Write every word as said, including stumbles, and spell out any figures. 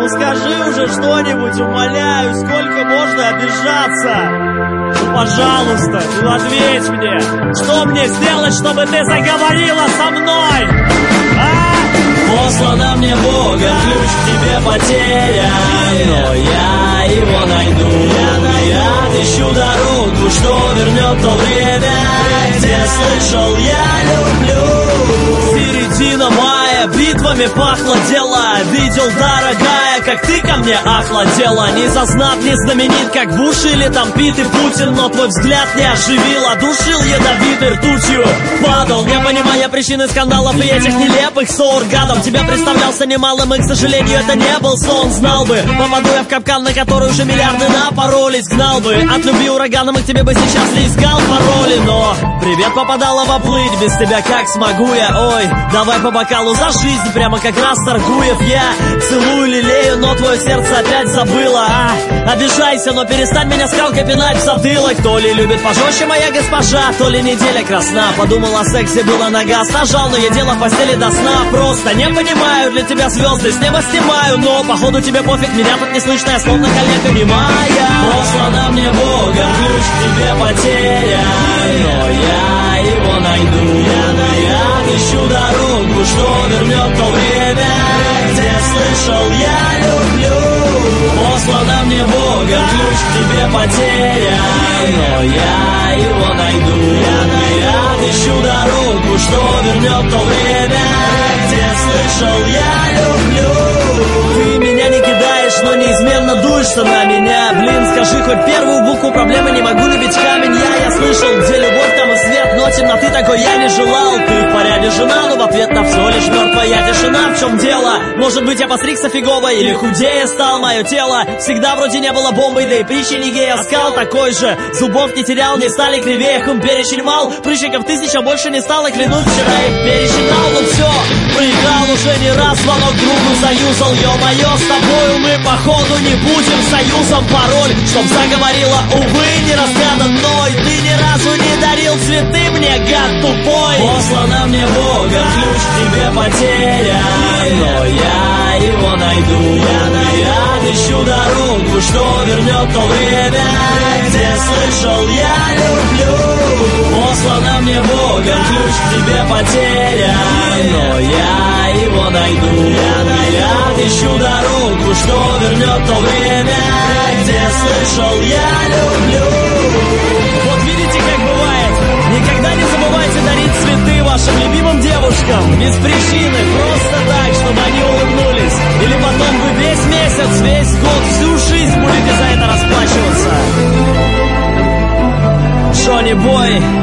ну скажи уже что-нибудь, умоляю, сколько можно обижаться? Ну, пожалуйста, ну ответь мне, что мне сделать, чтобы ты заговорила со мной? А? Послана мне Богом, ключ к тебе потерян, но я его найду. Я отыщу дорогу, что вернет то время, где слышал я люблю. Середина мая, битвами пахло дело. Видел, дорогая, как ты ко мне охладела. Не зазнат, не знаменит, как Буш или там Пит и Путин, но твой взгляд не оживил, одушил ядовитой ртутью. Падал, не понимая причины скандалов и этих нелепых ссор. Гадом тебя представлялся немалым, и, к сожалению, это не был сон. Знал бы, попаду я в капкан, на который уже миллиарды напоролись. Гнал бы от любви ураганом, и к тебе бы сейчас не искал пароли. Но привет, попадала воплыть, без тебя как смогу я? Ой, давай по бокалу за жизнь, прямо как раз Торгуев. Я целую, лелею, но твое сердце опять забыло. А, обижайся, но перестань меня скалкой пинать в затылок. То ли любит пожестче моя госпожа, то ли неделя красна. Подумал о сексе, было на газ, нажал, но я дело в постели до сна. Просто не понимаю, для тебя звезды с неба снимаю, но походу тебе пофиг, меня тут не слышно, я словно коллега немая. Послана мне Богом, ключ к тебе потерян, но я его найду. Я отыщу дорогу, что вернет то время, где слышал я люблю. Послана мне Богом, ключ к тебе потерян, но я его найду. Я отыщу дорогу, что вернет то время, где слышал я люблю. Ты меня не кидаешь, но неизменно дуешься на меня. Блин, скажи хоть первую букву проблемы, не могу любить камень. Я, я слышал, где любовь, там и свет, но темноты такой я не желал. Ты в порядке жена, но в ответ на все лишь мертвая тишина. В чем дело? Может быть, я постригся фигово или худее стал мое тело? Всегда вроде не было бомбой, да и притчи не гея, скал такой же. Зубов не терял, не стали кривее, хм, перечень мал. Прыщиков тысяча больше не стало, клянусь, вчера их пересчитал. Ну все, проиграл уже не раз, звонок другу заюзал. Ё-моё, с тобою мы походу не будем союзом. Пароль, чтоб заговорила, увы, не разгадан мной. Ты ни разу не дарил цветы мне, гад тупой. Послана мне Богом, ключ к тебе потерян, но я его найду. Я отыщу дорогу, что вернет то время, где слышал я люблю. Послана мне Богом, ключ к тебе потерян, но я его найду. Я отыщу дорогу, что вернет то время, где слышал я люблю. Вот видите, как бывает. Никогда не забывайте дарить цветы вашим любимым девушкам без причины, просто так, чтобы они улыбнулись. Или потом вы весь месяц, весь год, всю жизнь будете за это расплачиваться. Джонни Бой.